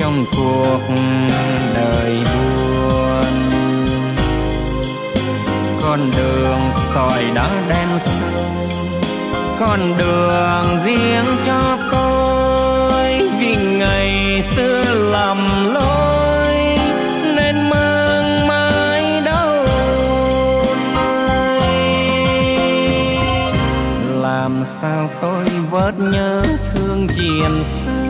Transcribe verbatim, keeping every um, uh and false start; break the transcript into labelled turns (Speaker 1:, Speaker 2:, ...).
Speaker 1: trong cuộc đời buồn. Con đường sỏi đá đen sâu, con đường riêng cho tôi, vì ngày xưa lầm lối nên mang mãi đau nơi. Làm sao tôi vớt nhớ thương chuyện xưa,